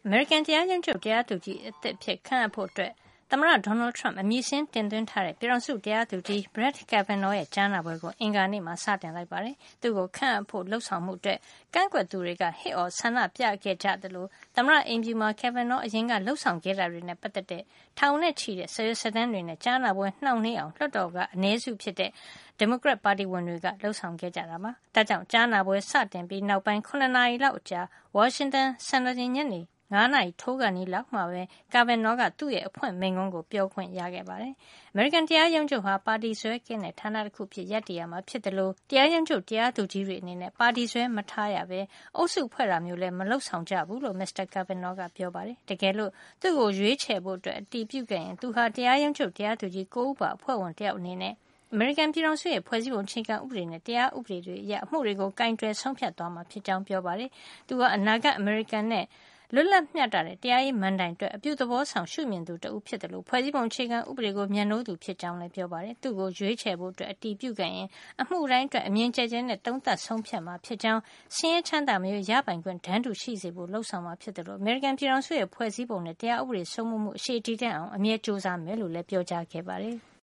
အမေရိကန်တရားရုံးချုပ်တရားသူကြီးအသစ်အဖြစ်ခန့်အပ်ဖို့အတွက်သမ္မတ Donald Trump အမည်စာရင်းတင်သွင်းထားတဲ့ပြည်ထောင်စုတရားသူကြီး Brett Kavanaugh ရဲ့ကြားနာပွဲကိုအင်္ဂါနေ့မှာစတင်လိုက်ပါတယ်။သူ့ကိုခန့်အပ်ဖို့လုပ်ဆောင်မှုအတွက်ကန့်ကွက်သူတွေကဟစ်အော်ဆန္ဒပြခဲ့ကြသလိုသမ္မတအိမ်ဖြူမှာ Kavanaugh အရင်ကလုပ်ဆောင်ခဲ့တာတွေနဲ့ပတ်သက်တဲ့ထောင်နဲ့ချီတဲ့စာရွက်စာတမ်းတွေနဲ့ကြားနာပွဲနှောင့်နှေးအောင်လွှတ်တော်ကအနည်းစုဖြစ်တဲ့ဒီမိုကရက်ပါတီဝင်တွေကလှုံ့ဆော်ခဲ့ကြတာပါ။ဒါကြောင့်ကြားနာပွဲစတင်ပြီးနောက်ပိုင်း9 နာရီလောက်အကြာဝါရှင်တန်စံတော်ချိန်ညနေ9 နာရီထိုးကန်နီးလောက်မှာပဲ Kavanaugh ကသူ့ရဲ့အဖွင့်မိန့်ခွန်းကိုပြောခွင့်ရခဲ့ပါတယ်။ အမေရိကန်တရားရုံးချုပ်ဟာပါတီစွဲကင်းတဲ့ဌာနတစ်ခုဖြစ်ရပ်တည်ရမှာဖြစ်တယ်လို့တရားရုံးချုပ်တရားသူကြီးတွေအနေနဲ့ပါတီစွဲမထားရပဲအုပ်စုဖွဲ့တာမျိုးလည်းမလုပ်ဆောင်ကြဘူးလို့ Mr. Kavanaugh ကပြောပါတယ်။တကယ်လို့သူ့ကိုရွေးချယ်ဖို့အတည်ပြုခဲ့ရင်သူဟာတရားရုံးချုပ်တရားသူကြီး9 ဦးပါအဖွဲ့ဝင်တယောက်အနေနဲ့အမေရိကန်ပြည်ထောင်စုရဲ့ဖွဲ့စည်းပုံအခြေခံဥပဒေနဲ့တရားဥပဒေတွေအရအမှုတွေကိုကင်တွယ်ဆုံးဖြတ်သွားမှာဖြစ်ကြောင်းပြောပါတယ်။သူဟာအနာဂတ်အမေရိကန်နဲ့လွတ်လပ်မျှတတဲ့တရားရေးမဏ္ဍိုင်အတွက်အပြုသဘောဆောင်ရှုမြင်သူတဦးဖြစ်တယ်လို့ဖွဲ့စည်းပုံအခြေခံဥပဒေကိုမြတ်နိုးသူဖြစ်ကြောင်းလည်းပြောပါတယ်။သူ့ကိုရွေးချယ်ဖို့အတည်ပြုခဲ့ရင်အမှုတိုင်းအတွက်အမြင်ကျကျနဲ့သုံးသပ်ဆုံးဖြတ်မှာဖြစ်ကြောင်းဆင်းရဲချမ်းသာမျိုးရပိုင်ခွင့်တန်းတူရှိစေဖို့လှုံ့ဆော်မှာဖြစ်တယ်လို့အမေရိကန်ပြည်ထောင်စုရဲ့ဖွဲ့စည်းပုံနဲ့တရားဥပဒေစိုးမိုးမှုအရှိတည်တဲ့အောင်အမြဲစူးစမ်းမယ်လို့လည်းပြောကြားခဲ့ပါတယ်။